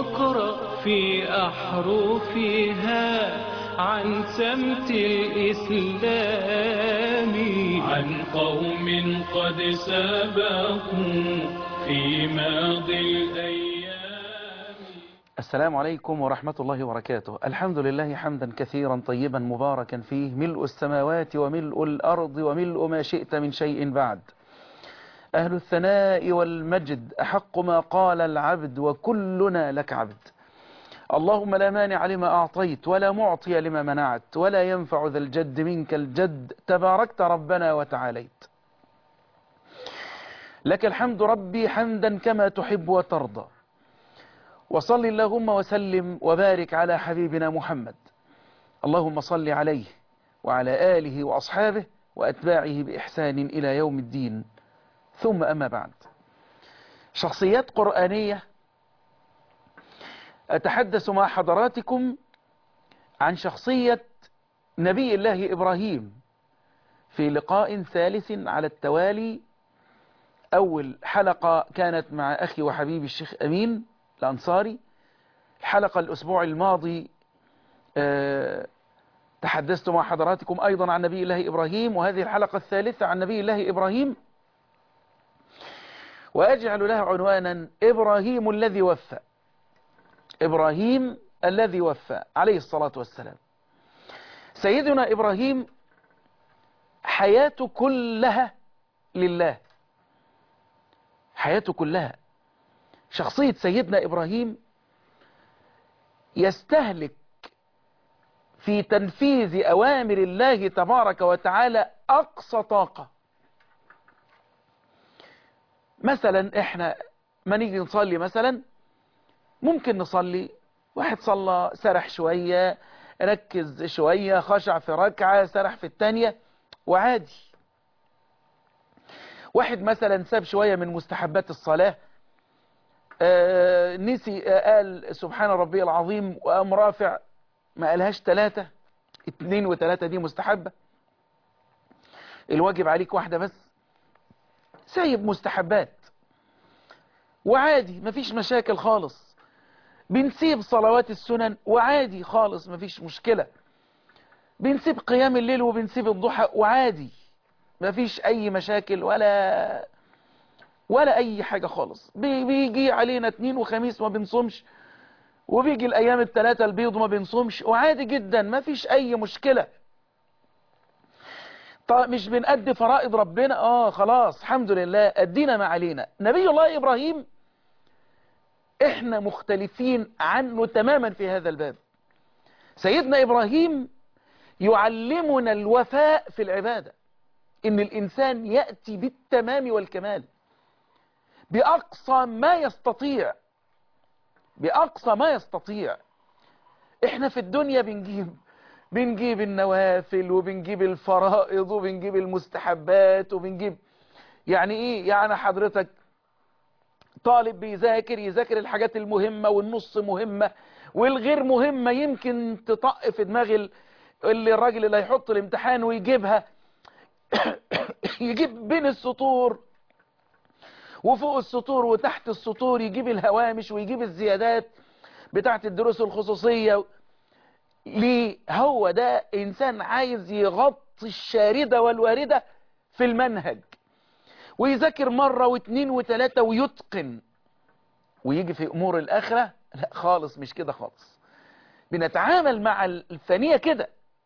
واقرأ في أحرفها عن سمت الإسلام، عن قوم قد سبقوا في ماضي الأيام. السلام عليكم ورحمة الله وبركاته. الحمد لله حمدا كثيرا طيبا مباركا فيه، ملء السماوات وملء الأرض وملء ما شئت من شيء بعد. أهل الثناء والمجد أحق ما قال العبد وكلنا لك عبد. اللهم لا مانع لما أعطيت ولا معطي لما منعت ولا ينفع ذا الجد منك الجد، تباركت ربنا وتعاليت. لك الحمد ربي حمدا كما تحب وترضى، وصل اللهم وسلم وبارك على حبيبنا محمد. اللهم صل عليه وعلى آله وأصحابه وأتباعه بإحسان إلى يوم الدين. ثم أما بعد، شخصيات قرآنية. أتحدث مع حضراتكم عن شخصية نبي الله إبراهيم في لقاء ثالث على التوالي. أول حلقة كانت مع أخي وحبيبي الشيخ أمين الأنصاري. الحلقة الأسبوع الماضي تحدثت مع حضراتكم أيضا عن نبي الله إبراهيم، وهذه الحلقة الثالثة عن نبي الله إبراهيم، وأجعل لها عنوانا إبراهيم الذي وفى. إبراهيم الذي وفى عليه الصلاة والسلام. سيدنا إبراهيم حياته كلها لله، حياته كلها. شخصية سيدنا إبراهيم يستهلك في تنفيذ أوامر الله تبارك وتعالى أقصى طاقة. مثلا إحنا ما نيجي نصلي، مثلا ممكن نصلي، واحد صلى سرح شوية، ركز شوية، خشع في ركعة، سرح في التانية، وعادي. واحد مثلا ساب شوية من مستحبات الصلاة، نسي، قال سبحان ربي العظيم وقام رافع، ما قالهاش 3، 2 و3 دي مستحبة، الواجب عليك واحدة بس، سايب مستحبات وعادي، مفيش مشاكل خالص. بنسيب صلوات السنن وعادي خالص، مفيش مشكلة. بنسيب قيام الليل وبنسيب الضحى وعادي، مفيش أي مشاكل ولا أي حاجة خالص. بيجي علينا 2 وخميس ما بنصومش، وبيجي الأيام الثلاثة البيض ما بنصومش، وعادي جدا، مفيش أي مشكلة. طيب مش بنأدي فرائض ربنا؟ خلاص الحمد لله أدينا ما علينا. نبي الله إبراهيم احنا مختلفين عنه تماما في هذا الباب. سيدنا إبراهيم يعلمنا الوفاء في العبادة، إن الإنسان يأتي بالتمام والكمال بأقصى ما يستطيع، بأقصى ما يستطيع. احنا في الدنيا بنجيب النوافل وبنجيب الفرائض وبنجيب المستحبات وبنجيب، يعني ايه؟ يعني حضرتك طالب يذاكر الحاجات المهمة والنص مهمة والغير مهمة، يمكن تطق في دماغ الراجل اللي هيحط الامتحان ويجيبها يجيب بين السطور وفوق السطور وتحت السطور، يجيب الهوامش ويجيب الزيادات بتاعت الدروس الخصوصية. ليه؟ هو ده إنسان عايز يغطي الشاردة والواردة في المنهج، ويذاكر مرة واثنين وثلاثة ويتقن، ويجي في أمور الآخرة لا خالص، مش كده خالص. بنتعامل مع الفانية كده،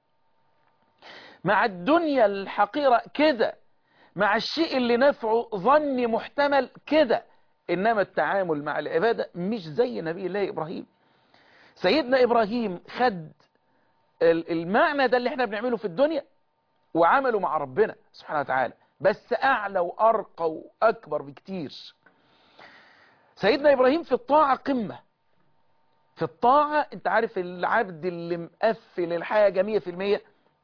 مع الدنيا الحقيرة كده، مع الشيء اللي نفعه ظني محتمل كده. إنما التعامل مع العبادة مش زي نبي الله إبراهيم. سيدنا إبراهيم خد المعنى ده اللي احنا بنعمله في الدنيا وعمله مع ربنا سبحانه وتعالى، بس أعلى وأرقى وأكبر بكتير. سيدنا إبراهيم في الطاعة قمة. في الطاعة انت عارف العبد اللي مقفل الحاجة 100%،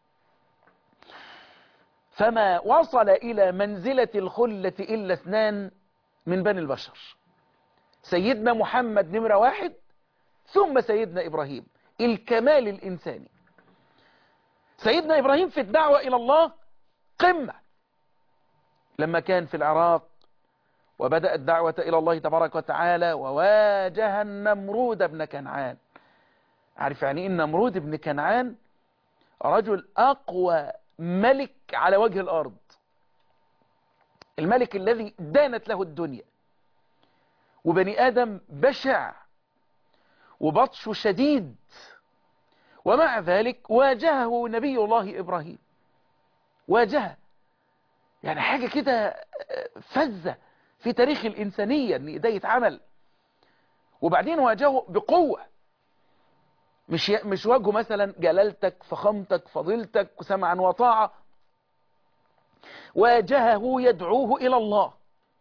فما وصل إلى منزلة الخلة إلا 2 من بني البشر، سيدنا محمد نمرة 1، ثم سيدنا إبراهيم، الكمال الإنساني. سيدنا إبراهيم في الدعوة إلى الله قمة، لما كان في العراق وبدأ الدعوة إلى الله تبارك وتعالى، وواجه النمرود بن كنعان. عارف يعني إيه النمرود بن كنعان؟ رجل أقوى ملك على وجه الأرض، الملك الذي دانت له الدنيا، وبني آدم بشع وبطش شديد، ومع ذلك واجهه نبي الله إبراهيم. واجهه، يعني حاجة كده فزة في تاريخ الإنسانية إن ده يتعمل. وبعدين واجهه بقوة، مش واجهه مثلا جلالتك فخامتك فضيلتك سمعا وطاعة، واجهه يدعوه إلى الله،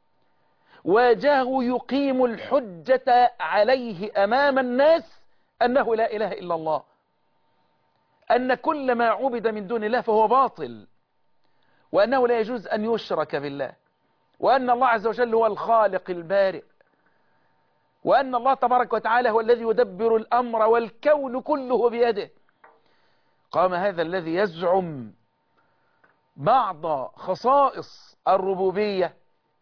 واجهه يقيم الحجة عليه أمام الناس أنه لا إله إلا الله، أن كل ما عبد من دون الله فهو باطل، وأنه لا يجوز أن يشرك بالله، وأن الله عز وجل هو الخالق البارئ، وأن الله تبارك وتعالى هو الذي يدبر الأمر والكون كله بيده. قام هذا الذي يزعم بعض خصائص الربوبية،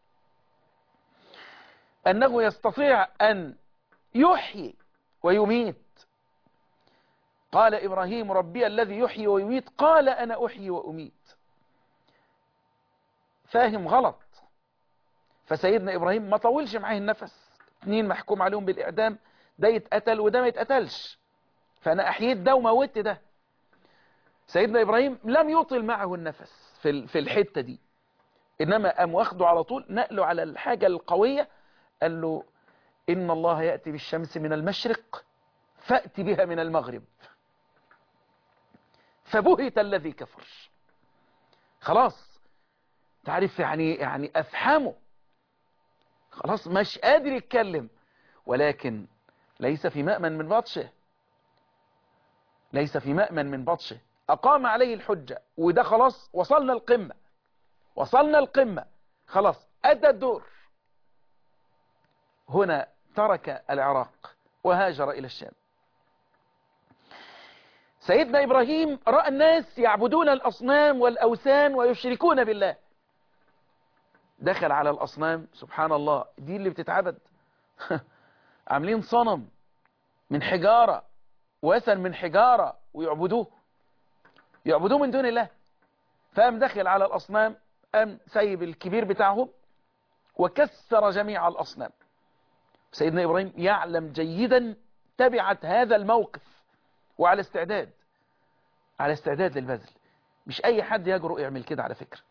أنه يستطيع أن يحيي ويميت. قال إبراهيم ربي الذي يحيي ويميت، قال أنا أحيي وأميت. فاهم غلط. فسيدنا إبراهيم ما طولش معاه النفس، 2 محكوم عليهم بالإعدام، ده يتقتل وده ما يتقتلش، فأنا أحييت ده وموت ده. سيدنا إبراهيم لم يطل معه النفس في الحتة دي، إنما قام واخده على طول نقله على الحاجة القوية. قال له إن الله يأتي بالشمس من المشرق فأتي بها من المغرب. فبهت الذي كفر. خلاص تعرف يعني أفهمه، خلاص مش قادر يتكلم، ولكن ليس في مأمن من بطشه، ليس في مأمن من بطشه. أقام عليه الحجة، وده خلاص وصلنا القمة، وصلنا القمة، خلاص أدى الدور. هنا ترك العراق وهاجر إلى الشام. سيدنا إبراهيم رأى الناس يعبدون الأصنام والأوثان ويشركون بالله. دخل على الأصنام، سبحان الله، دي اللي بتتعبد عاملين صنم من حجارة، وثن من حجارة، ويعبدوه من دون الله. فقام دخل على الأصنام، قام سيب الكبير بتاعهم وكسر جميع الأصنام. سيدنا إبراهيم يعلم جيدا تبعة هذا الموقف، وعلى استعداد، على استعداد للبذل. مش أي حد يجرؤ يعمل كده على فكرة.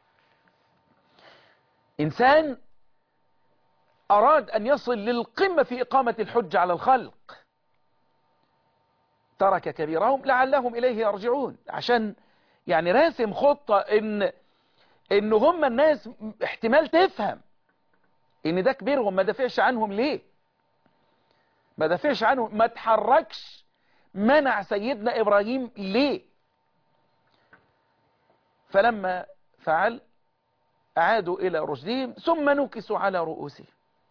إنسان أراد أن يصل للقمة في إقامة الحجة على الخلق، ترك كبيرهم لعلهم إليه يرجعون، عشان يعني راسم خطة إن هم الناس احتمال تفهم إن ده كبيرهم، ما دافعش عنهم ليه؟ ما دافعش عنهم، ما تحركش، منع سيدنا إبراهيم ليه؟ فلما فعل أعادوا إلى رشدهم ثم نكسوا على رؤوسهم.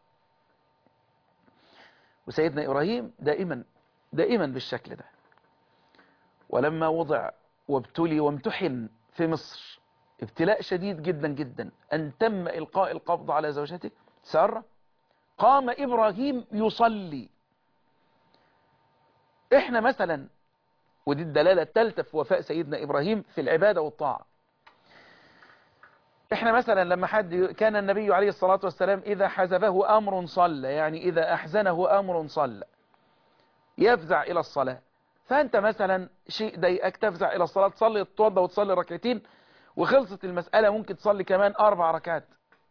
وسيدنا إبراهيم دائما بالشكل ده. ولما وضع وابتلي وامتحن في مصر ابتلاء شديد جدا جدا، أن تم إلقاء القبض على زوجته سارة، قام إبراهيم يصلي. إحنا مثلا، ودي الدلالة الثالثة في وفاء سيدنا إبراهيم في العبادة والطاعة، إحنا مثلا لما كان النبي عليه الصلاة والسلام إذا حزبه أمر صلى، يعني إذا أحزنه أمر صلى، يفزع إلى الصلاة. فأنت مثلا شيء ضايقك تفزع إلى الصلاة، تصلي تتوضى وتصلي ركعتين وخلصت المسألة، ممكن تصلي كمان 4 ركعات.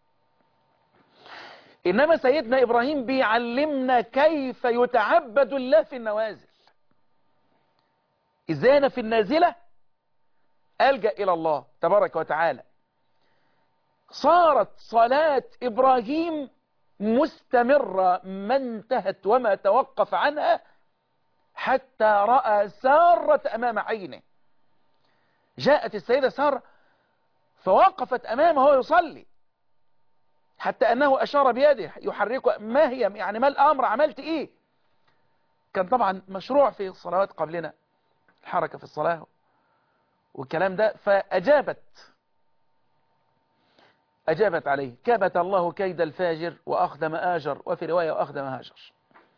إنما سيدنا إبراهيم بيعلمنا كيف يتعبد الله في النوازل. إزاي أنا في النازلة ألجأ إلى الله تبارك وتعالى. صارت صلاة إبراهيم مستمرة، ما انتهت وما توقف عنها حتى رأى سارة أمام عينه. جاءت السيدة سارة فوقفت أمامه وهو يصلي، حتى أنه أشار بيده يحركه، ما هي يعني ما الأمر، عملت إيه؟ كان طبعا مشروع في الصلوات قبلنا الحركة في الصلاة والكلام ده. فأجابت أجابت عليه: كبت الله كيد الفاجر وأخدم آجر، وفي رواية وأخدم هاجر.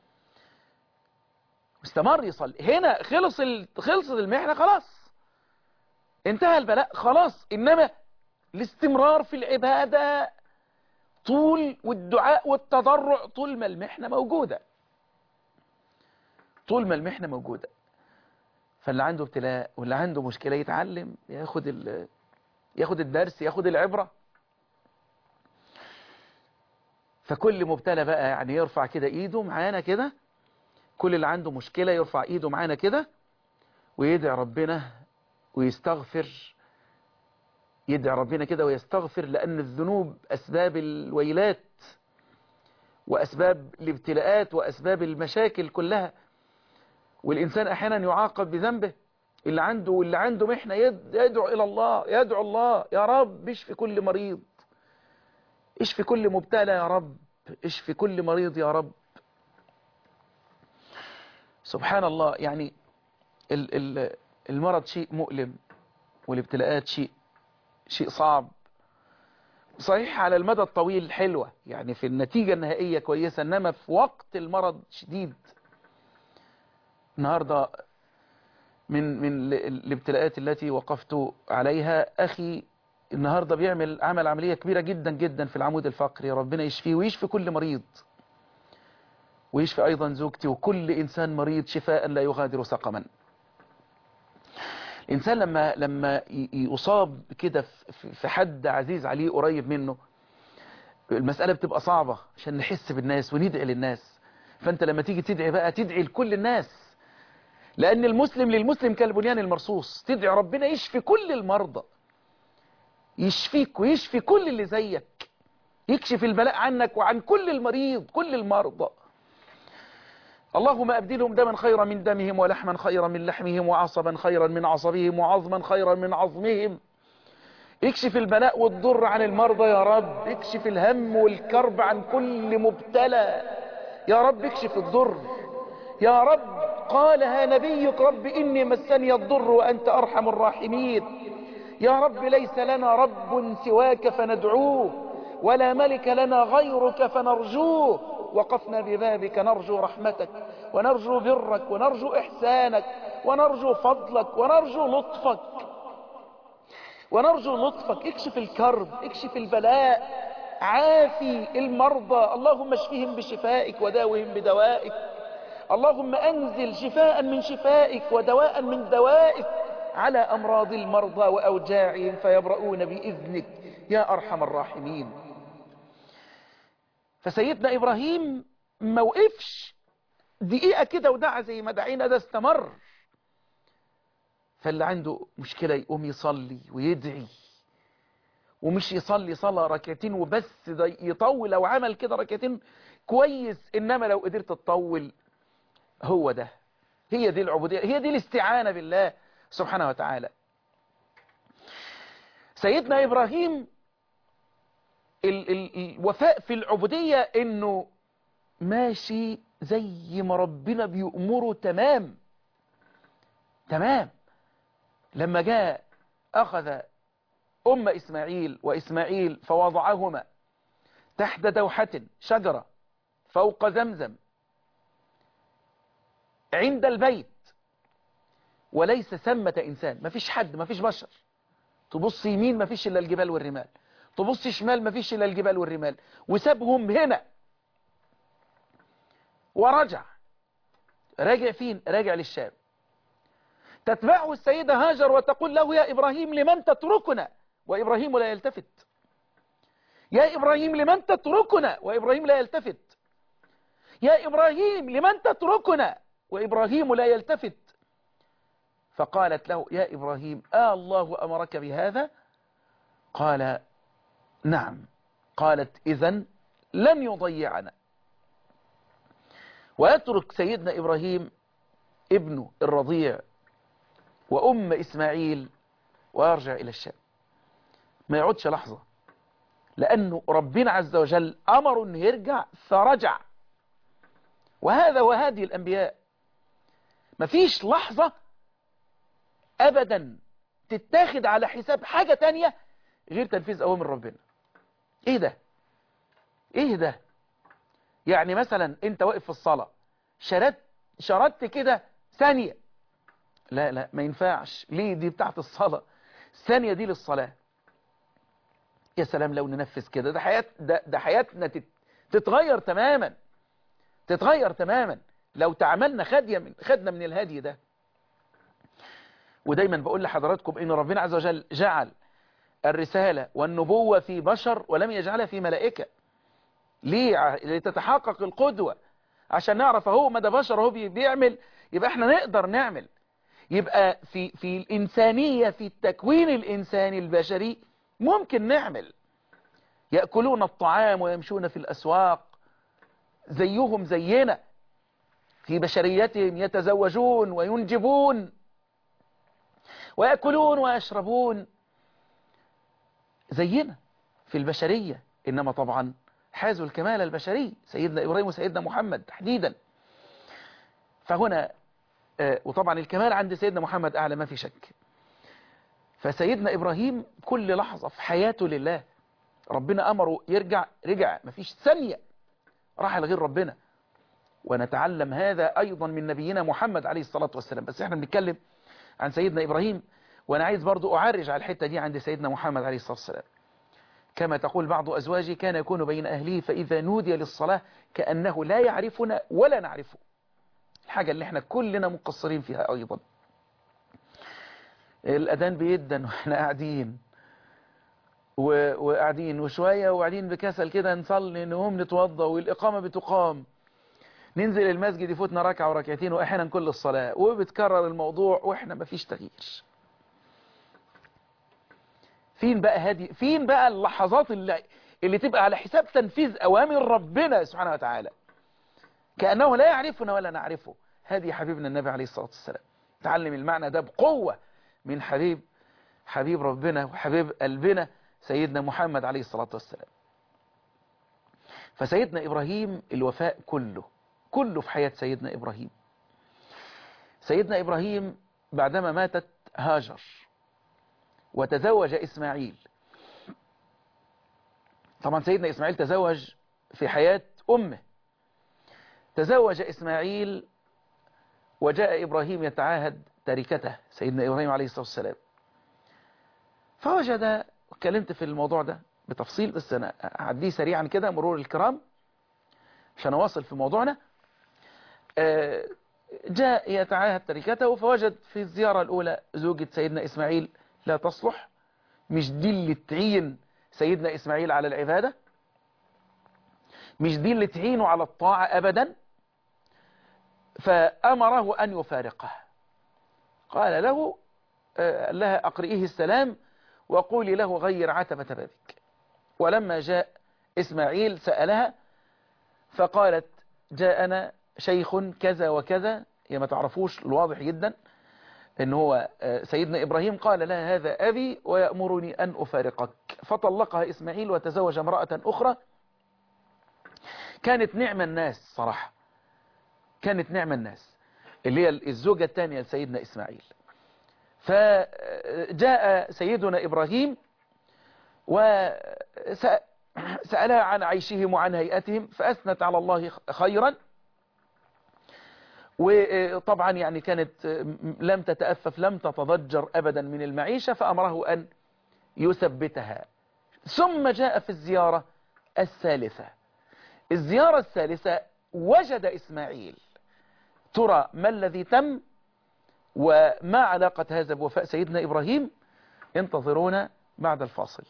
استمر يصلي. هنا خلصت المحنة، خلاص انتهى البلاء خلاص، إنما الاستمرار في العبادة طول، والدعاء والتضرع طول ما المحنة موجودة، طول ما المحنة موجودة. فاللي عنده ابتلاء واللي عنده مشكلة يتعلم، ياخد الدرس، ياخد العبرة. فكل مبتلى بقى يعني يرفع كده ايده معانا كده، كل اللي عنده مشكلة يرفع ايده معانا كده ويدعي ربنا ويستغفر، يدعي ربنا كده ويستغفر، لأن الذنوب أسباب الويلات وأسباب الابتلاءات وأسباب المشاكل كلها، والإنسان أحيانا يعاقب بذنبه. اللي عنده محنة يدعو إلى الله، يدعو الله: يا رب اشفي كل مريض، اشفي كل مبتلى يا رب، اشفي كل مريض يا رب. سبحان الله، يعني المرض شيء مؤلم، والابتلاءات شيء صعب. صحيح على المدى الطويل حلوة، يعني في النتيجة النهائية كويسة، إنما في وقت المرض شديد. النهاردة من الابتلاءات التي وقفت عليها أخي النهاردة بيعمل عملية كبيرة جدا جدا في العمود الفقري، ربنا يشفيه ويشفي كل مريض، ويشفي أيضا زوجتي وكل إنسان مريض شفاء لا يغادر سقما. الإنسان لما يصاب كده في حد عزيز عليه قريب منه، المسألة بتبقى صعبة عشان نحس بالناس وندعي للناس. فأنت لما تيجي تدعي بقى تدعي لكل الناس، لأن المسلم للمسلم كالبنيان المرصوص. تدعي ربنا يشفي كل المرضى، يشفيك ويشفي كل اللي زيك، يكشف البلاء عنك وعن كل المريض، كل المرضى. اللهم أبدلهم دما خيرا من دمهم، ولحما خيرا من لحمهم، وعصبا خيرا من عصبهم، وعظما خيرا من عظمهم. اكشف البلاء والضر عن المرضى يا رب، اكشف الهم والكرب عن كل مبتلى يا رب، اكشف الضر يا رب. قالها نبيك: رب إني مسني الضر وأنت أرحم الراحمين. يا رب ليس لنا رب سواك فندعوه، ولا ملك لنا غيرك فنرجوه. وقفنا ببابك نرجو رحمتك، ونرجو برك، ونرجو إحسانك، ونرجو فضلك، ونرجو لطفك، ونرجو لطفك. اكشف الكرب، اكشف البلاء، عافي المرضى. اللهم اشفهم بشفائك وداوهم بدوائك. اللهم أنزل شفاء من شفائك ودواء من دوائك على أمراض المرضى وأوجاعهم فيبرؤون بإذنك يا أرحم الراحمين. فسيدنا إبراهيم ما وقفش دقيقة كده ودعا زي ما دعينا، ده استمر. فاللي عنده مشكلة يقوم يصلي ويدعي، ومش يصلي صلاة ركعتين وبس، ده يطول. لو عمل كده ركعتين كويس، إنما لو قدرت تطول، هو ده، هي دي العبودية، هي دي الاستعانة بالله سبحانه وتعالى. سيدنا إبراهيم الوفاء في العبودية إنه ماشي زي ما ربنا بيأمره تمام تمام. لما جاء أخذ أم إسماعيل وإسماعيل فوضعهما تحت دوحة شجرة فوق زمزم عند البيت، وليس ثمة إنسان، مفيش حد، مفيش بشر. تبص يمين مفيش إلا الجبال والرمال، تبص شمال مفيش إلا الجبال والرمال، وسابهم هنا ورجع. راجع فين؟ راجع للشام. تتبعه السيدة هاجر وتقول له: يا إبراهيم لمن تتركنا؟ وإبراهيم لا يلتفت. يا إبراهيم لمن تتركنا؟ وإبراهيم لا يلتفت. يا إبراهيم لمن تتركنا؟ وإبراهيم لا يلتفت. فقالت له: يا إبراهيم الله أمرك بهذا؟ قال: نعم. قالت: إذن لن يضيعنا. ويترك سيدنا إبراهيم ابنه الرضيع وأم إسماعيل ويرجع إلى الشام، ما يقعدش لحظة، لأنه ربنا عز وجل أمر أنه يرجع فرجع. وهذا وهذه الأنبياء، ما فيش لحظة أبدا تتاخد على حساب حاجة تانية غير تنفيذ أوامر ربنا. ايه ده؟ ايه ده؟ يعني مثلا انت واقف في الصلاة شردت كده ثانية، لا لا ما ينفعش. ليه؟ دي بتاعت الصلاة، الثانية دي للصلاة. يا سلام لو ننفذ كده، ده حياتنا تتغير تماما، تتغير تماما لو تعملنا خدنا من الهدي ده. ودايما بقول لحضراتكم ان ربنا عز وجل جعل الرسالة والنبوة في بشر ولم يجعلها في ملائكة. ليه؟ لتتحقق القدوة، عشان نعرف اهو ما ده بشر اهو بيعمل، يبقى احنا نقدر نعمل. يبقى في الإنسانية، في التكوين الإنساني البشري ممكن نعمل. يأكلون الطعام ويمشون في الأسواق زيهم زينا، في بشريتهم يتزوجون وينجبون ويأكلون ويشربون زينا في البشرية. إنما طبعا حازوا الكمال البشري، سيدنا إبراهيم وسيدنا محمد تحديدا. فهنا وطبعا الكمال عند سيدنا محمد أعلى ما في شك. فسيدنا إبراهيم كل لحظة في حياته لله، ربنا أمره رجع مفيش ثانية راح لغير ربنا. ونتعلم هذا أيضا من نبينا محمد عليه الصلاة والسلام. بس احنا بنتكلم عن سيدنا إبراهيم، وأنا عايز برضو أعرج على الحتة دي عند سيدنا محمد عليه الصلاة والسلام. كما تقول بعض أزواجه: كان يكون بين أهله فإذا نودي للصلاة كأنه لا يعرفنا ولا نعرفه. الحاجة اللي احنا كلنا مقصرين فيها أيضا. الأذان بيدن واحنا قاعدين وقاعدين وشوية وقاعدين بكسل كده، نصلي نقوم نتوضى والإقامة بتقام، ننزل المسجد يفوتنا ركعة وركعتين وأحيانا كل الصلاة، وبتكرر الموضوع وإحنا مفيش تغيير. فين بقى اللحظات اللي تبقى على حساب تنفيذ أوامر ربنا سبحانه وتعالى كأنه لا يعرفنا ولا نعرفه؟ هذه حبيبنا النبي عليه الصلاة والسلام تعلم المعنى ده بقوة من حبيب ربنا وحبيب قلبنا سيدنا محمد عليه الصلاة والسلام. فسيدنا إبراهيم الوفاء كله في حياة سيدنا إبراهيم. سيدنا إبراهيم بعدما ماتت هاجر وتزوج إسماعيل. طبعا سيدنا إسماعيل تزوج في حياة أمه. تزوج إسماعيل وجاء إبراهيم يتعاهد تركته سيدنا إبراهيم عليه الصلاة والسلام. فوجد، اتكلمت في الموضوع ده بتفصيل بس أنا أعديه سريعا كده مرور الكرام عشان أواصل في موضوعنا. جاء يتعاهد تركته، فوجد في الزيارة الأولى زوجة سيدنا إسماعيل لا تصلح، مش دي اللي تعين سيدنا إسماعيل على العبادة، مش دي اللي تعينه على الطاعة أبدا. فأمره أن يفارقه. قال له لها أقرئيه السلام وقولي له غير عتبة بابك. ولما جاء إسماعيل سألها فقالت: جاءنا شيخ كذا وكذا. هي ما تعرفوش، الواضح جدا ان هو سيدنا إبراهيم قال لها: هذا أبي ويأمرني أن أفارقك. فطلقها إسماعيل وتزوج امرأة أخرى. كانت نعم الناس صراحة، كانت نعم الناس اللي هي الزوجة الثانية لسيدنا إسماعيل. فجاء سيدنا إبراهيم وسألها عن عيشهم وعن هيئتهم فأثنت على الله خيرا. وطبعا يعني كانت لم تتأفف، لم تتضجر أبدا من المعيشة، فأمره أن يثبتها. ثم جاء في الزيارة الثالثة. الزيارة الثالثة وجد إسماعيل. ترى ما الذي تم وما علاقة هذا بوفاء سيدنا إبراهيم؟ انتظرونا بعد الفاصل.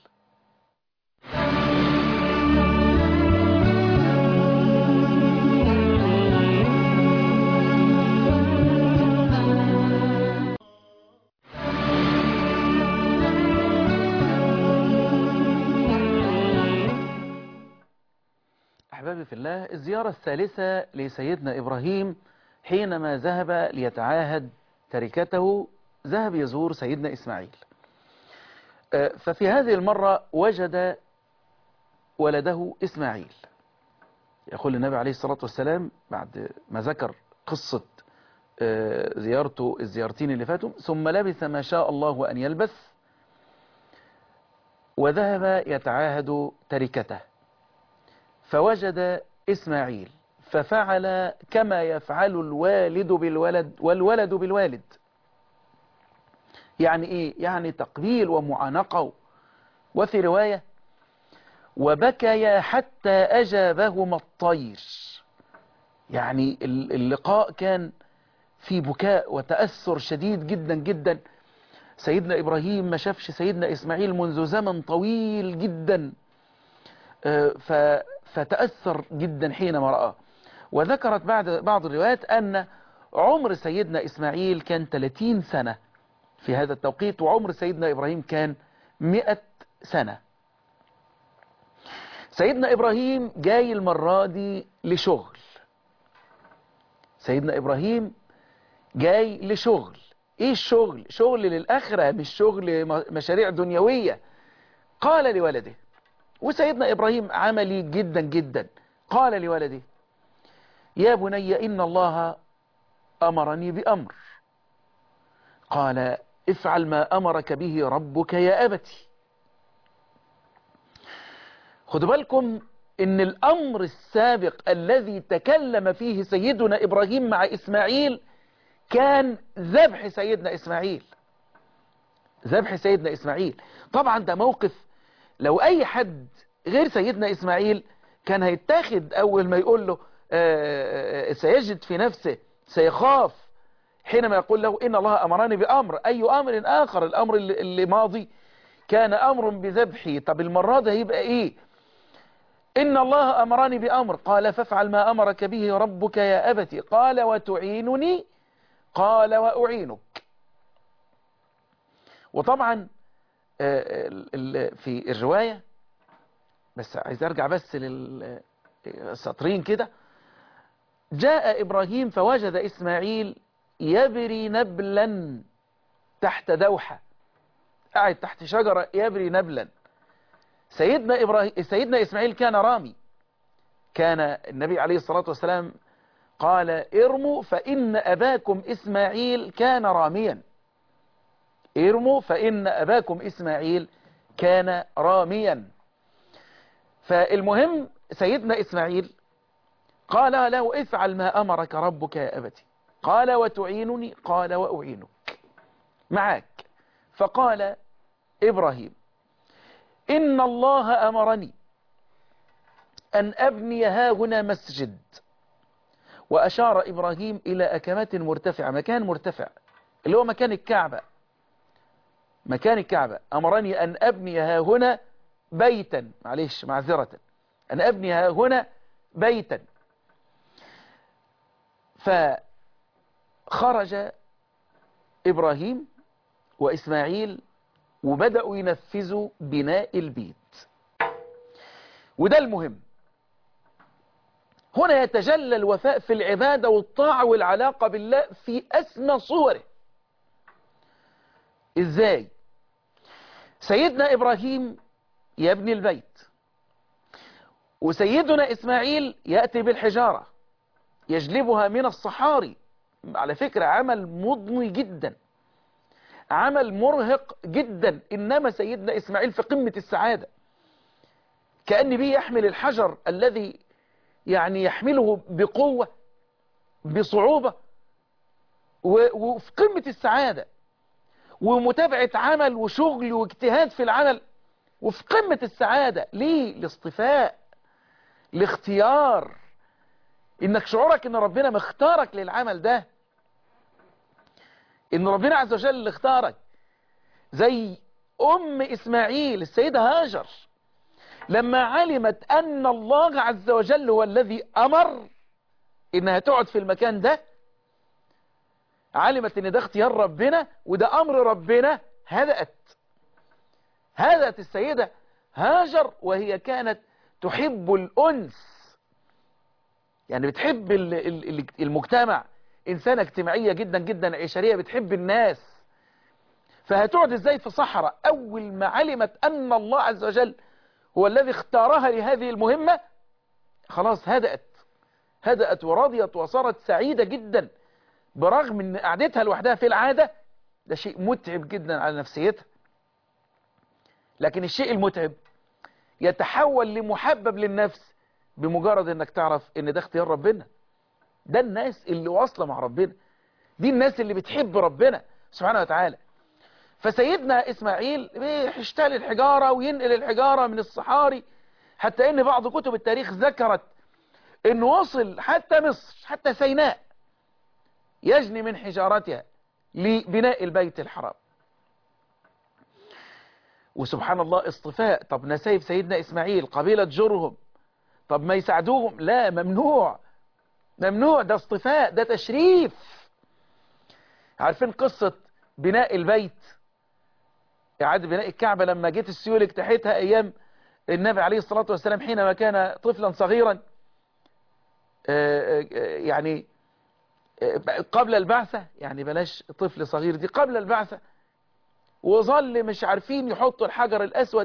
أحبابي في الله، الزيارة الثالثة لسيدنا إبراهيم حينما ذهب ليتعاهد تركته، ذهب يزور سيدنا إسماعيل. ففي هذه المرة وجد ولده إسماعيل. يقول النبي عليه الصلاة والسلام بعد ما ذكر قصة زيارته الزيارتين اللي فاتوا: ثم لبث ما شاء الله أن يلبث وذهب يتعاهد تركته، فوجد إسماعيل ففعل كما يفعل الوالد بالولد والولد بالوالد. يعني إيه؟ يعني تقبيل ومعانقة. وفي رواية وبكيا حتى أجابهما الطير. يعني اللقاء كان في بكاء وتأثر شديد جدا جدا. سيدنا إبراهيم ما شافش سيدنا إسماعيل منذ زمن طويل جدا، فتأثر جدا حينما رآه. وذكرت بعض الروايات أن عمر سيدنا إسماعيل كان 30 سنة في هذا التوقيت، وعمر سيدنا إبراهيم كان 100 سنة. سيدنا إبراهيم جاي المرة دي لشغل. سيدنا إبراهيم جاي لشغل. إيه الشغل؟ شغل للآخرة، مش شغل مشاريع دنيوية. قال لولده، وسيدنا إبراهيم عملي جدا جدا، قال لولده يا بني إن الله أمرني بأمر. قال افعل ما أمرك به ربك يا أبتي. خدوا بالكم إن الأمر السابق الذي تكلم فيه سيدنا إبراهيم مع إسماعيل كان ذبح سيدنا إسماعيل. ذبح سيدنا إسماعيل. طبعا ده موقف لو أي حد غير سيدنا إسماعيل كان هيتاخد أول ما يقول له سيجد في نفسه، سيخاف حينما يقول له إن الله أمرني بأمر. أي أمر آخر؟ الأمر اللي ماضي كان أمر بذبحي. طب المرة ده هيبقى إيه؟ إن الله أمرني بأمر. قال فافعل ما أمرك به ربك يا أبتي. قال وتعينني؟ قال وأعينك. وطبعا في الرواية، بس عايز أرجع بس للسطرين كده. جاء إبراهيم فوجد إسماعيل يبري نبلا تحت دوحة، قاعد تحت شجرة يبري نبلا. سيدنا إسماعيل كان رامي. كان النبي عليه الصلاة والسلام قال ارموا فإن أباكم إسماعيل كان راميا. ارموا فإن أباكم إسماعيل كان راميا. فالمهم سيدنا إسماعيل قال له افعل ما أمرك ربك يا أبتي. قال وتعينني؟ قال وأعينك معك. فقال إبراهيم إن الله أمرني أن أبني هاهنا مسجد. وأشار إبراهيم إلى أكمات مرتفعة، مكان مرتفع اللي هو مكان الكعبة. مكان الكعبة. أمرني أن أبني هاهنا بيتا، معلش معذرة، أن أبني هاهنا بيتا. فخرج إبراهيم وإسماعيل وبدأوا ينفذوا بناء البيت. وده المهم. هنا يتجلى الوفاء في العبادة والطاعة والعلاقة بالله في أسمى صوره. إزاي؟ سيدنا إبراهيم يبني البيت، وسيدنا إسماعيل يأتي بالحجارة يجلبها من الصحاري. على فكرة عمل مضني جدا، عمل مرهق جدا، إنما سيدنا إسماعيل في قمة السعادة، كأن به يحمل الحجر الذي يعني يحمله بقوة بصعوبة، وفي قمة السعادة ومتابعة عمل وشغل واجتهاد في العمل، وفي قمة السعادة. ليه؟ لاصطفاء، لاختيار، انك شعورك ان ربنا مختارك للعمل ده، ان ربنا عز وجل اللي اختارك. زي ام اسماعيل السيدة هاجر لما علمت ان الله عز وجل هو الذي امر انها تقعد في المكان ده، علمت ان ده اختيار ربنا وده امر ربنا، هدأت السيدة هاجر، وهي كانت تحب الأنس، يعني بتحب المجتمع، إنسانة اجتماعية جدا جدا، عشرية، بتحب الناس. فهتقعد ازاي في صحراء؟ أول ما علمت أن الله عز وجل هو الذي اختارها لهذه المهمة، خلاص هدأت ورضيت وصارت سعيدة جدا، برغم ان قعدتها لوحدها في العادة ده شيء متعب جدا على نفسيتها. لكن الشيء المتعب يتحول لمحبب للنفس بمجرد انك تعرف ان ده اختيار ربنا. ده الناس اللي واصلة مع ربنا، دي الناس اللي بتحب ربنا سبحانه وتعالى. فسيدنا إسماعيل بيشتغل الحجارة وينقل الحجارة من الصحاري، حتى ان بعض كتب التاريخ ذكرت انه وصل حتى مصر، حتى سيناء، يجني من حجارتها لبناء البيت الحرام. وسبحان الله اصطفاء. طب نسايب سيدنا إسماعيل قبيلة جرهم، طب ما يساعدوهم؟ لا، ممنوع، ممنوع، ده اصطفاء، ده تشريف. عارفين قصة بناء البيت، إعادة بناء الكعبة لما جيت السيول اجتاحتها أيام النبي عليه الصلاة والسلام حينما كان طفلا صغيرا، يعني قبل البعثة، يعني بلاش طفل صغير، دي قبل البعثة، وظل مش عارفين يحطوا الحجر الأسود،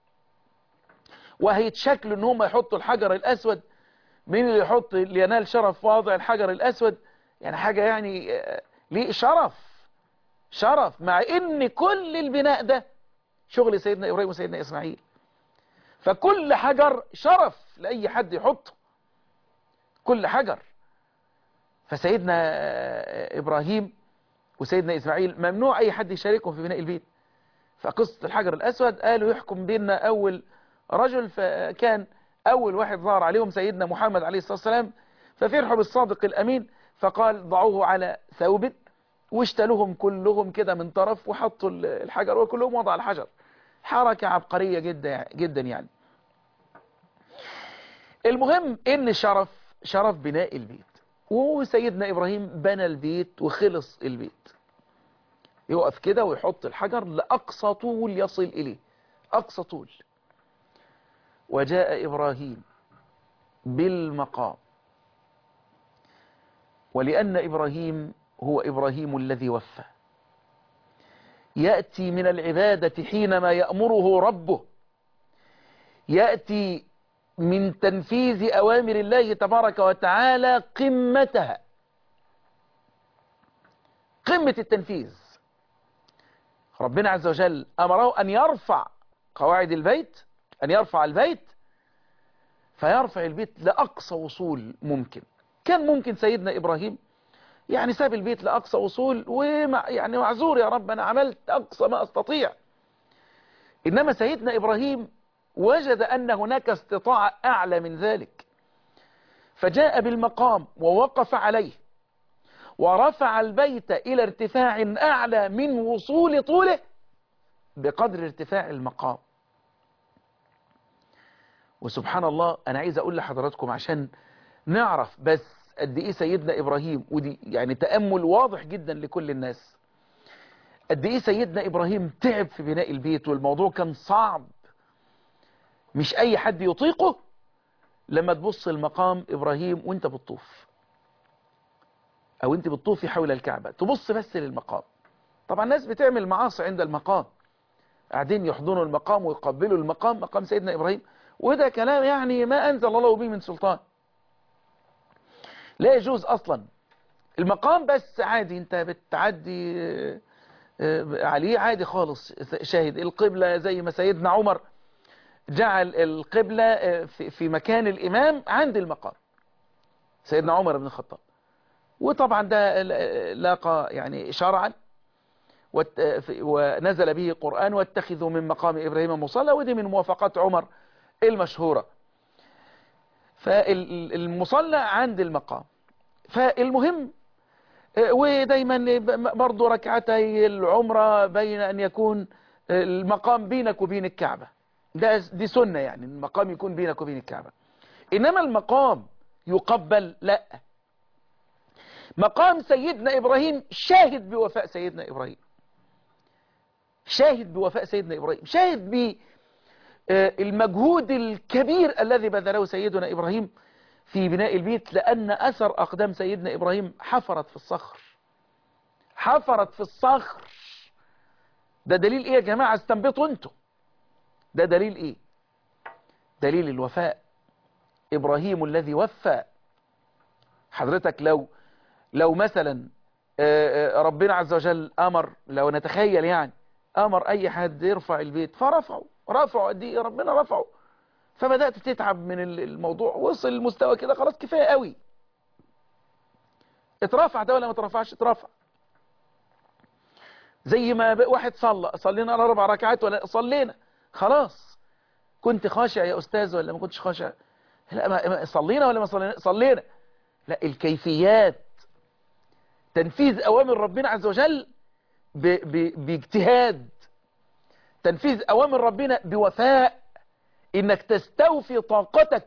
وهيتشكلوا ان هم يحطوا الحجر الأسود، مين اللي يحط اللي ينال شرف وضع الحجر الأسود، يعني حاجة يعني ليه شرف، مع ان كل البناء ده شغل سيدنا إبراهيم وسيدنا إسماعيل. فكل حجر شرف لأي حد يحطه، كل حجر. فسيدنا إبراهيم وسيدنا إسماعيل ممنوع أي حد يشاركهم في بناء البيت. فقصة الحجر الأسود قالوا يحكم بيننا أول رجل، فكان أول واحد ظهر عليهم سيدنا محمد عليه الصلاة والسلام، ففرحوا بالصادق الأمين، فقال ضعوه على ثوب، واشتلوهم كلهم كده من طرف وحطوا الحجر، وكلهم وضع الحجر. حركة عبقرية جدا جدا يعني. المهم ان شرف بناء البيت، وسيدنا إبراهيم بنى البيت وخلص البيت، يقف كده ويحط الحجر لأقصى طول يصل إليه، أقصى طول. وجاء إبراهيم بالمقام، ولأن إبراهيم هو إبراهيم الذي وفى، يأتي من العبادة حينما يأمره ربه، يأتي من تنفيذ أوامر الله تبارك وتعالى قمتها، قمة التنفيذ. ربنا عز وجل أمره أن يرفع قواعد البيت، أن يرفع البيت، فيرفع البيت لأقصى وصول ممكن. كان ممكن سيدنا إبراهيم يعني ساب البيت لأقصى وصول يعني معذور يا رب أنا عملت أقصى ما أستطيع. إنما سيدنا إبراهيم وجد أن هناك استطاعة أعلى من ذلك، فجاء بالمقام ووقف عليه ورفع البيت إلى ارتفاع أعلى من وصول طوله بقدر ارتفاع المقام. وسبحان الله، أنا عايز أقول لحضراتكم عشان نعرف بس قد إيه سيدنا إبراهيم، ودي يعني تأمل واضح جدا لكل الناس، قد إيه سيدنا إبراهيم تعب في بناء البيت، والموضوع كان صعب مش أي حد يطيقه. لما تبص المقام إبراهيم وانت بتطوف، أو انت بتطوفي حول الكعبة، تبص بس للمقام. طبعا الناس بتعمل معاصي عند المقام، قاعدين يحضنوا المقام ويقبلوا المقام، مقام سيدنا إبراهيم، وده كلام يعني ما أنزل الله به من سلطان، لا يجوز أصلا. المقام بس عادي انت بتعدي عليه عادي خالص، شاهد القبلة، زي ما سيدنا عمر جعل القبلة في مكان الإمام عند المقام، سيدنا عمر بن الخطاب. وطبعا ده لاقى يعني شرعا، ونزل به قرآن واتخذوا من مقام إبراهيم مصلى، ودي من موافقات عمر المشهورة. فالمصلى عند المقام. فالمهم، ودايما برضو ركعتي العمرة بين أن يكون المقام بينك وبين الكعبة، دي سنة، يعني المقام يكون بينك وبين الكعبة. إنما المقام يقبل لا، مقام سيدنا إبراهيم شاهد بوفاء سيدنا إبراهيم، شاهد بوفاء سيدنا إبراهيم، شاهد بالمجهود الكبير الذي بذله سيدنا إبراهيم في بناء البيت، لأن أثر أقدام سيدنا إبراهيم حفرت في الصخر، حفرت في الصخر. ده دليل إيه يا جماعة؟ استنبطوا انتوا، ده دليل إيه؟ دليل الوفاء، إبراهيم الذي وفى. حضرتك لو مثلا ربنا عز وجل أمر، لو نتخيل يعني امر اي حد يرفع البيت رفعوا قد ايه ربنا رفعه. فبدأت تتعب من الموضوع، وصل المستوى كده خلاص كفاية قوي. اترفع ده ولا ما اترفعش؟ اترفع. زي ما واحد صلينا 4 ركعات ولا صلينا خلاص. كنت خاشع يا أستاذ ولا ما كنتش خاشع؟ لا، ما صلينا ولا ما صلينا؟ صلينا. لا، الكيفيات تنفيذ أوامر ربنا عز وجل باجتهاد، تنفيذ أوامر ربنا بوفاء، إنك تستوفي طاقتك،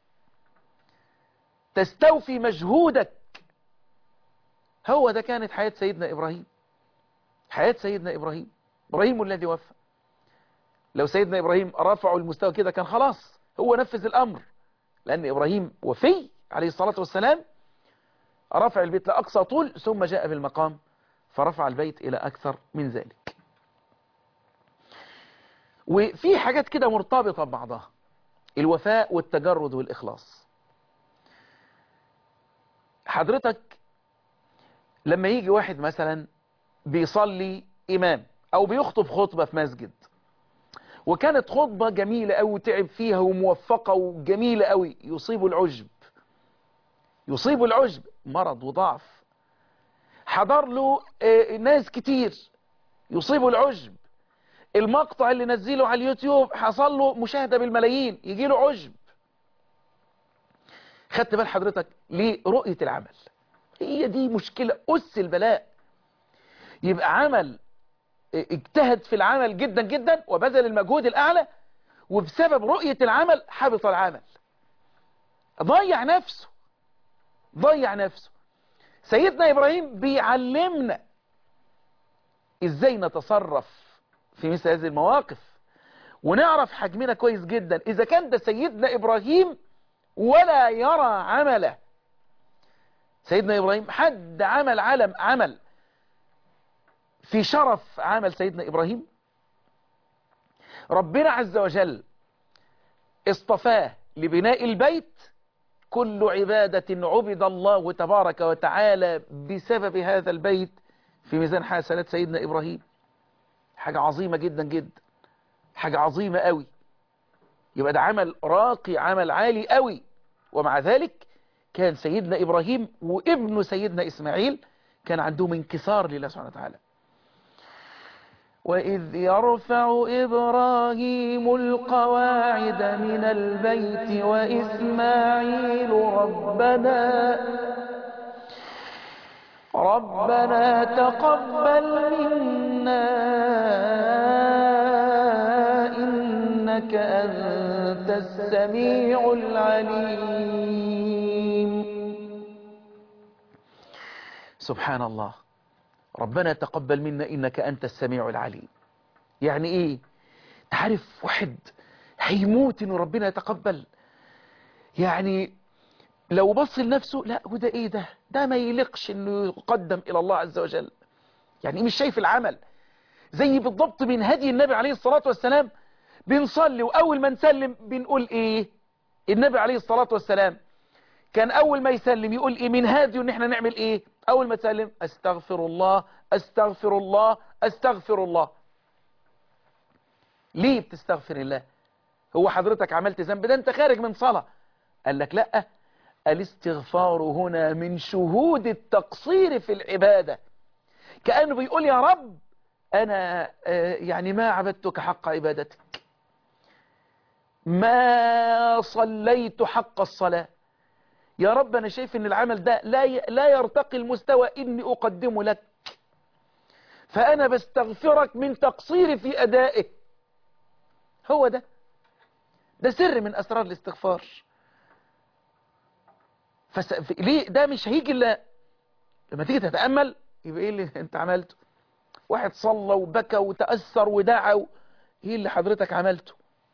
تستوفي مجهودك. هو ده كانت حياة سيدنا إبراهيم. حياة سيدنا إبراهيم الذي وفى. لو سيدنا إبراهيم رفعوا المستوى كده كان خلاص هو نفذ الأمر، لأن إبراهيم وفي عليه الصلاة والسلام رفع البيت لأقصى طول، ثم جاء بالمقام فرفع البيت إلى أكثر من ذلك. وفي حاجات كده مرتبطة ببعضها، الوفاء والتجرد والإخلاص. حضرتك لما يجي واحد مثلا بيصلي إمام أو بيخطب خطبة في مسجد، وكانت خطبة جميلة أوي وتعب فيها وموفقة وجميلة أوي، يصيب العجب، مرض وضعف. حضر له ناس كتير، يصيب العجب. المقطع اللي نزله على اليوتيوب حصل له مشاهدة بالملايين، يجي له عجب. خدت بال حضرتك ليه؟ رؤية العمل هي دي مشكلة أس البلاء. يبقى عمل اجتهد في العمل جدا جدا وبذل المجهود الأعلى، وبسبب رؤية العمل حبط العمل، ضيع نفسه. سيدنا إبراهيم بيعلمنا إزاي نتصرف في مثل هذه المواقف، ونعرف حجمنا كويس جدا. إذا كان ده سيدنا إبراهيم ولا يرى عمله، سيدنا إبراهيم حد عمل في شرف عمل سيدنا إبراهيم. ربنا عز وجل اصطفاه لبناء البيت، كل عبادة عبد الله تبارك وتعالى بسبب هذا البيت في ميزان حسنات سيدنا إبراهيم. حاجة عظيمة جدا جدا، حاجة عظيمة قوي. يبقى ده عمل راقي، عمل عالي قوي. ومع ذلك كان سيدنا إبراهيم وابن سيدنا إسماعيل كان عندهم انكسار لله سبحانه وتعالى. وإذ يرفع إبراهيم القواعد من البيت وإسماعيل ربنا تقبل منا إنك أنت السميع العليم. سبحان الله، ربنا تقبل منا إنك أنت السميع العليم. يعني إيه؟ تعرف واحد هيموت إنه ربنا يتقبل؟ يعني لو بص لنفسه، لا وده إيه ده ما يلقش إنه يقدم إلى الله عز وجل. يعني مش شايف العمل زي بالضبط من هدي النبي عليه الصلاة والسلام. بنصلي وأول ما نسلم بنقول إيه؟ النبي عليه الصلاة والسلام كان أول ما يسلم يقول إيه؟ من هديه إن إحنا نعمل إيه؟ أول ما تسلم أستغفر الله أستغفر الله أستغفر الله. ليه بتستغفر الله؟ هو حضرتك عملت ذنب؟ ده أنت خارج من صلاة. قال لك لأ، الاستغفار هنا من شهود التقصير في العبادة. كأنه بيقول يا رب أنا يعني ما عبدتك حق عبادتك، ما صليت حق الصلاة. يا رب أنا شايف إن العمل ده لا يرتقي المستوى إني أقدمه لك، فأنا بستغفرك من تقصيري في أدائه. هو ده سر من أسرار الاستغفار. ليه ده مش هيجي إلا لما تيجي تتأمل. يبقى إيه اللي أنت عملته؟ واحد صلى وبكى وتأثر ودعا، إيه اللي حضرتك عملته؟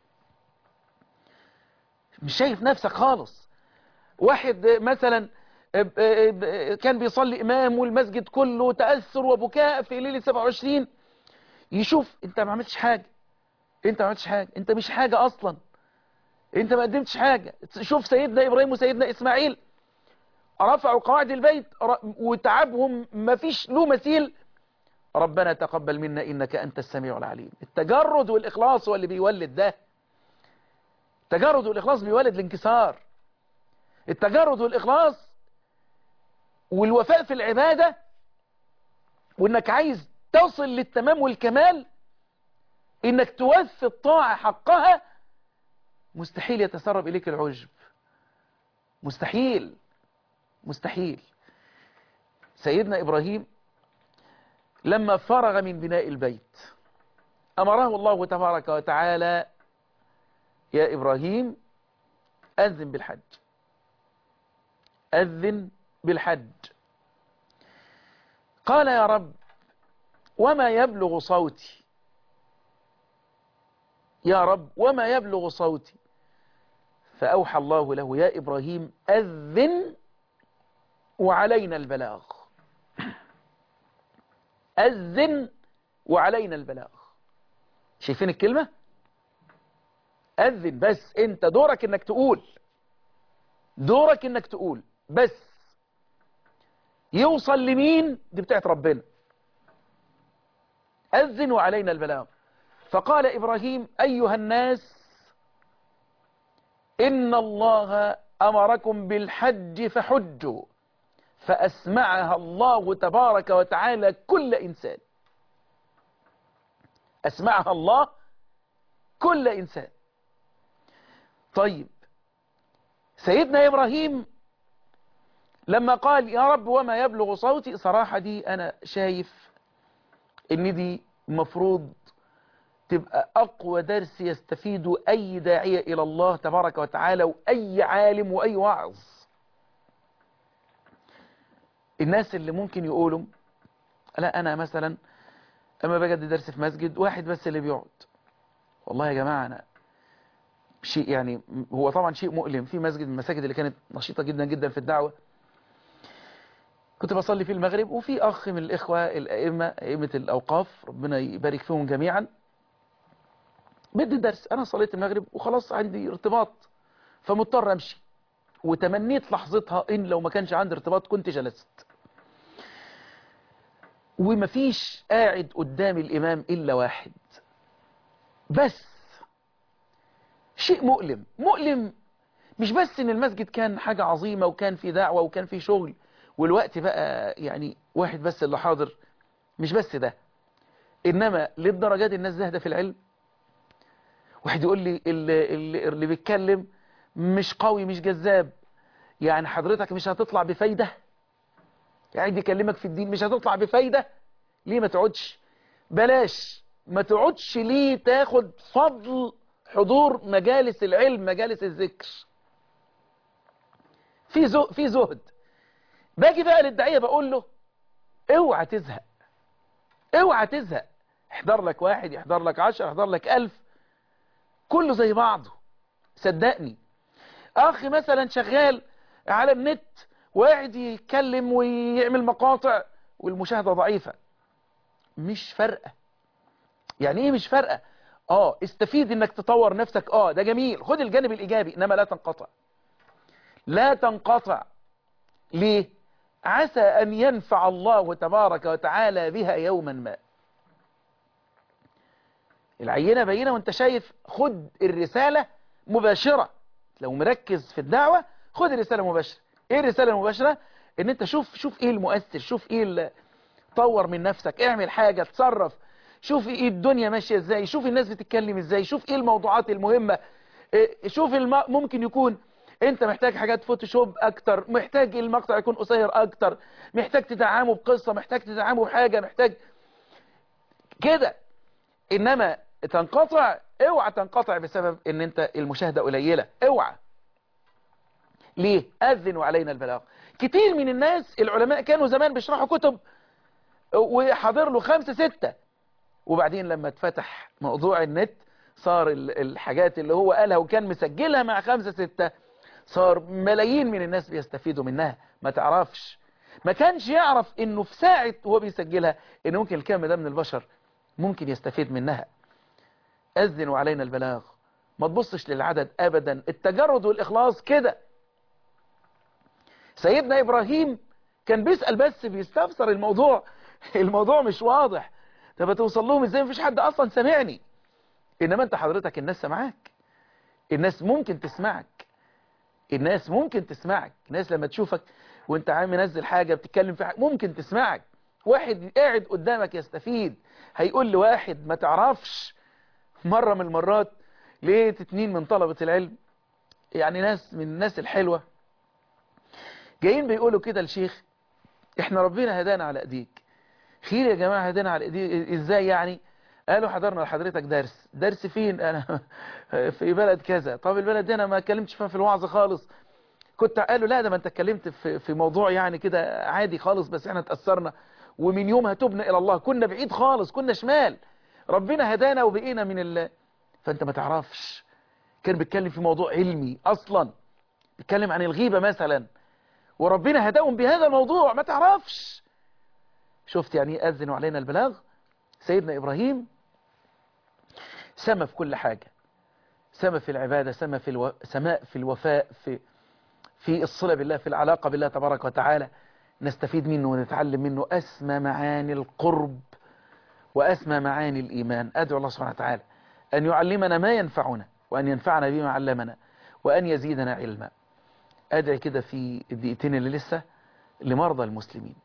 مش شايف نفسك خالص. واحد مثلا كان بيصلي إمام والمسجد كله تأثر وبكاء في ليلة 27، يشوف أنت ما عملتش حاجة، أنت مش حاجة أصلا، أنت ما قدمتش حاجة. شوف سيدنا إبراهيم وسيدنا إسماعيل رفعوا قواعد البيت وتعبهم ما فيش له مثيل، ربنا تقبل منا إنك أنت السميع العليم. التجرد والإخلاص هو اللي بيولد ده. التجرد والإخلاص بيولد الانكسار. التجرد والإخلاص والوفاء في العبادة، وإنك عايز توصل للتمام والكمال، إنك توفي الطاعة حقها، مستحيل يتسرب إليك العجب. مستحيل. مستحيل. سيدنا إبراهيم لما فرغ من بناء البيت أمره الله تبارك وتعالى: يا إبراهيم أذن بالحج. أذن بالحج. قال: يا رب وما يبلغ صوتي؟ يا رب وما يبلغ صوتي؟ فأوحى الله له: يا إبراهيم أذن وعلينا البلاغ. أذن وعلينا البلاغ. شايفين الكلمة؟ أذن، بس انت دورك انك تقول. دورك انك تقول بس. يوصل لمين؟ دي بتاعت ربنا. أذن وعلينا البلاغ. فقال إبراهيم: أيها الناس، إن الله أمركم بالحج فحجوا. فأسمعها الله تبارك وتعالى كل إنسان. أسمعها الله كل إنسان. طيب، سيدنا إبراهيم لما قال: يا رب وما يبلغ صوتي، صراحة دي أنا شايف إن دي مفروض تبقى أقوى درس يستفيده أي داعية إلى الله تبارك وتعالى، وأي عالم وأي واعظ. الناس اللي ممكن يقولوا: لا أنا مثلا أما بجد درس في مسجد واحد بس اللي بيقعد. والله يا جماعة أنا شيء يعني هو طبعا شيء مؤلم. في مسجد من المساجد اللي كانت نشيطة جدا جدا في الدعوة، كنت بصلي في المغرب، وفي أخ من الإخوة أئمة الأوقاف ربنا يبارك فيهم جميعا بدي درس. أنا صليت المغرب وخلاص عندي ارتباط فمضطر أمشي، وتمنيت لحظتها إن لو ما كانش عندي ارتباط كنت جلست. ومفيش قاعد قدام الإمام إلا واحد بس. شيء مؤلم. مؤلم مش بس إن المسجد كان حاجة عظيمة وكان في دعوة وكان في شغل والوقت بقى يعني واحد بس اللي حاضر، مش بس ده، إنما للدرجات الناس زاهدة في العلم. واحد يقول لي اللي بيتكلم مش قوي مش جذاب، يعني حضرتك مش هتطلع بفايدة؟ يعني يكلمك في الدين مش هتطلع بفايدة؟ ليه ما تقعدش؟ بلاش ما تقعدش. ليه تاخد فضل حضور مجالس العلم مجالس الذكر؟ في زهد. باجي بقى للداعية بقول له: اوعى تزهق. اوعى تزهق. احضر لك واحد، يحضر لك 10، يحضر لك 1000، كله زي بعضه. صدقني. اخي مثلا شغال على النت وقاعد يتكلم ويعمل مقاطع والمشاهدة ضعيفة، مش فارقة. يعني ايه مش فارقة؟ استفيد انك تطور نفسك، ده جميل، خد الجانب الايجابي، انما لا تنقطع. لا تنقطع. ليه؟ عسى ان ينفع الله تبارك وتعالى بها يوما ما. العينة بينة وانت شايف، خد الرسالة مباشرة. لو مركز في الدعوة خد الرسالة مباشرة. ايه الرسالة المباشرة؟ ان انت شوف ايه المؤثر، شوف ايه اللي طور من نفسك، اعمل حاجة، تصرف، شوف ايه الدنيا ماشية ازاي، شوف الناس بتتكلم ازاي، شوف ايه الموضوعات المهمة، شوف ممكن يكون انت محتاج حاجات فوتوشوب اكتر، محتاج المقطع يكون قصير اكتر، محتاج تدعمه بقصة، محتاج تدعمه بحاجة، محتاج كده. انما تنقطع، اوعى تنقطع بسبب ان انت المشاهدة قليلة. اوعى. ليه؟ أذن وعلينا البلاغ. كتير من الناس العلماء كانوا زمان بيشرحوا كتب وحاضر له 5 6، وبعدين لما اتفتح موضوع النت صار الحاجات اللي هو قالها وكان مسجلها مع 5 6 صار ملايين من الناس بيستفيدوا منها. ما تعرفش، ما كانش يعرف انه في ساعة هو بيسجلها انه ممكن الكم ده من البشر ممكن يستفيد منها. أذن وعلينا البلاغ. ما تبصش للعدد ابدا. التجرد والإخلاص كده. سيدنا إبراهيم كان بيسأل بس بيستفسر الموضوع، الموضوع مش واضح. طب هتوصل لهم ازاي؟ مفيش حد اصلا سامعني. انما انت حضرتك الناس سمعك، الناس ممكن تسمعك، الناس ممكن تسمعك. الناس لما تشوفك وانت عم منزل حاجة بتتكلم في حاجة ممكن تسمعك. واحد قاعد قدامك يستفيد. هيقول لواحد ما تعرفش، مرة من المرات لقيت 2 من طلبة العلم، يعني ناس من الناس الحلوة، جايين بيقولوا كده لشيخ: احنا ربنا هدانا على ايديك. خير يا جماعة هدانا على ايديك ازاي يعني؟ قالوا حضرنا لحضرتك درس فين؟ انا في بلد كذا. طب البلد دي انا ما اتكلمتش فيها في الوعظ خالص. قالوا لا، ده ما انت اتكلمت في موضوع يعني كده عادي خالص، بس احنا اتأثرنا ومن يومها تبنا الى الله. كنا بعيد خالص، كنا شمال، ربنا هدانا وبقينا من فانت ما تعرفش. كان بيتكلم في موضوع علمي اصلا، بيتكلم عن الغيبة مثلا، وربنا هداهم بهذا الموضوع، ما تعرفش. شفت يعني أذنوا علينا البلاغ؟ سيدنا إبراهيم سمى في كل حاجة، سمى في العبادة، سماء في الوفاء، في الصلة بالله، في العلاقة بالله تبارك وتعالى. نستفيد منه ونتعلم منه أسمى معاني القرب وأسمى معاني الإيمان. أدعو الله سبحانه وتعالى أن يعلمنا ما ينفعنا، وأن ينفعنا بما علمنا، وأن يزيدنا علما. أدعي كده في الدقيقتين اللي لسه لمرضى المسلمين.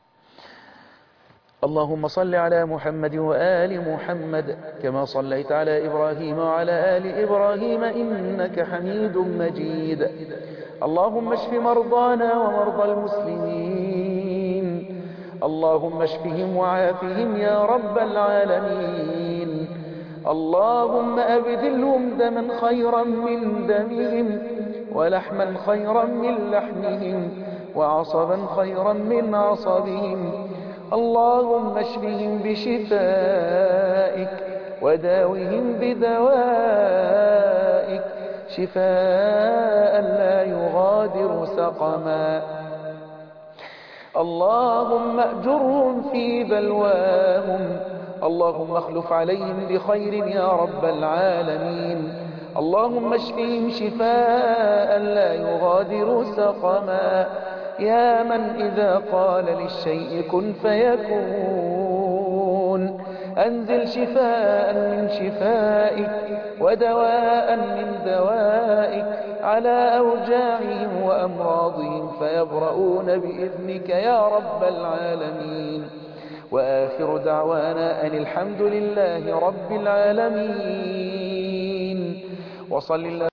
اللهم صل على محمد وآل محمد كما صليت على إبراهيم وعلى آل إبراهيم إنك حميد مجيد. اللهم اشف مرضانا ومرضى المسلمين، اللهم اشفهم وعافهم يا رب العالمين. اللهم أبدلهم دما خيرا من دمهم، ولحما خيرا من لحمهم، وعصبا خيرا من عصبهم. اللهم اشفهم بشفائك وداوهم بدوائك شفاء لا يغادر سقما. اللهم أجرهم في بلواهم، اللهم اخلف عليهم بخير يا رب العالمين. اللهم اشفهم شفاء لا يغادر سقما. يا من إذا قال للشيء كن فيكون، أنزل شفاء من شفائك ودواء من دوائك على أوجاعهم وأمراضهم فيبرؤون بإذنك يا رب العالمين. وآخر دعوانا أن الحمد لله رب العالمين. وصل